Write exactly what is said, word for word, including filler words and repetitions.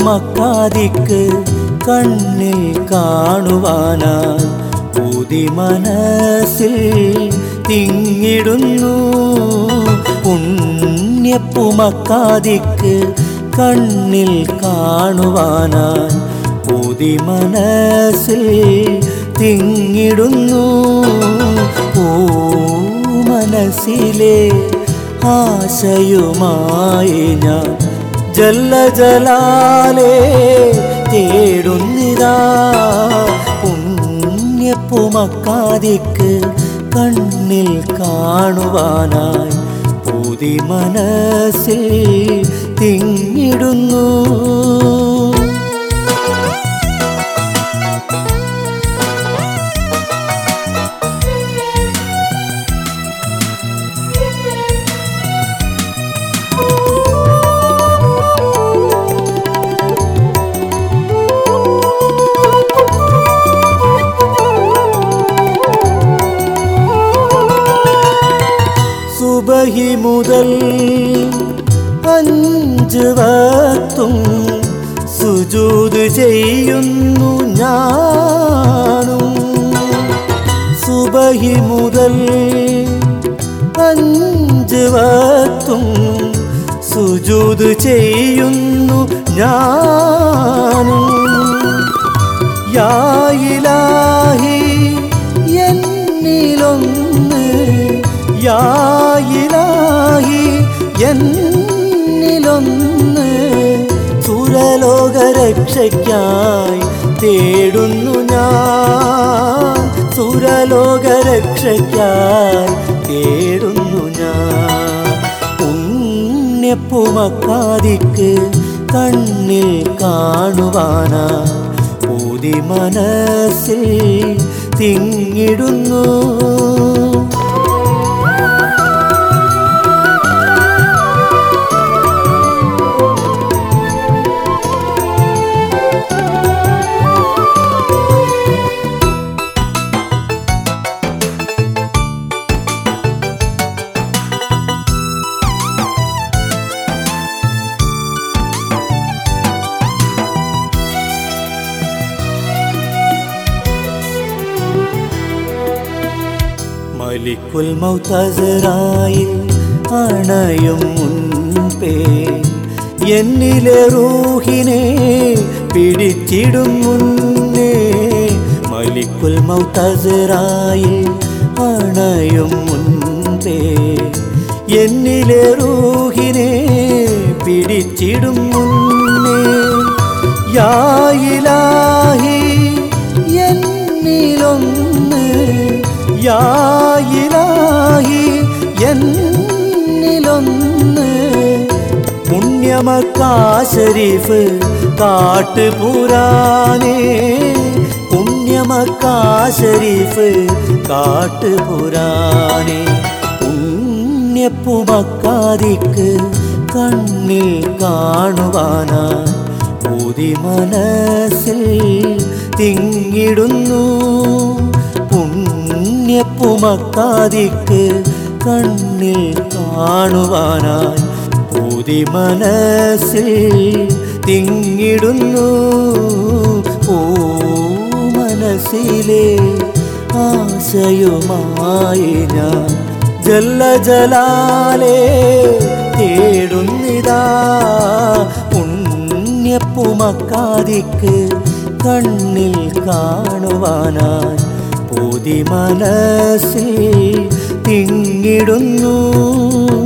മക്കാദിക്ക് കണ്ണിൽ കാണുവാനായി പൂതി മനസ്സിൽ തിങ്ങിടുന്നു. പുണ്യപ്പുമക്കാദിക്ക് കണ്ണിൽ കാണുവാനായി പൂതി മനസ്സിൽ തിങ്ങിടുന്നു. ഓ മനസ്സിലെ ആശയുമായി ഞാൻ ജല്ല ജലാലേ തേടുന്നിതാ. പുണ്യപ്പുമക്കാദിക്ക് കണ്ണിൽ കാണുവാനായി പൂതി മനസ്സിൽ തിങ്ങിടുന്നു. സുബഹി മുതൽ അഞ്ച് വക്തും സുജൂദ് ചെയ്യുന്നു ഞാനും. സുബഹി മുതൽ അഞ്ച് വക്തും സുജൂദ് ചെയ്യുന്നു ഞാനും. യാ ഇലാഹി എന്നിലൊന്ന്, യാ ഇലാഹി എന്നിലൊന്ന് സുരലോകരക്ഷയ്ക്കായി തേടുന്നു ഞാൻ. സുരലോകരക്ഷയ്ക്കായി തേടുന്നു ഞാൻ. പുണ്യപ്പുമക്കാദിക്ക് കണ്ണിൽ കാണുവാനായി പൂതി മനസ്സിൽ തിങ്ങിടുന്നു. മലിക്കുൽ മൗത്ത് അസ്റായിൽ അണയും മുൻപേ എന്നിലെ റൂഹിനെ പിടിച്ചിടും മുന്നേ. മലിക്കുൽ മൗത്ത് അസ്റായിൽ അണയും മുൻപേ എന്നിലെ റൂഹിനെ പിടിച്ചിടും മുന്നേ. യാ ഇലാഹി എന്നിലൊന്ന്, യാ ഇലാഹി എന്നിലൊന്ന് പുണ്യമക്കാ ശരീഫ് കാട്ടുപുരാനേ. പുണ്യമക്കാ ശരീഫ് കാട്ടുപുരാനേ. പുണ്യപ്പുമക്കാദിക്ക് കണ്ണിൽ കാണുവാനായി പൂതി മനസ്സിൽ തിങ്ങിടുന്നു. പുണ്യപ്പുമക്കാദിക്ക് കണ്ണിൽ കാണുവാനായി പൂതി മനസ്സിൽ തിങ്ങിടുന്നു. ഓ മനസ്സിലെ ആശയുമായി ഞാൻ ജല്ല ജലാലേ തേടുന്നിതാ. പുണ്യപ്പുമക്കാദിക്ക് കണ്ണിൽ കാണുവാനായി പൂതി മനസ്സിൽ തിങ്ങിടുന്നു.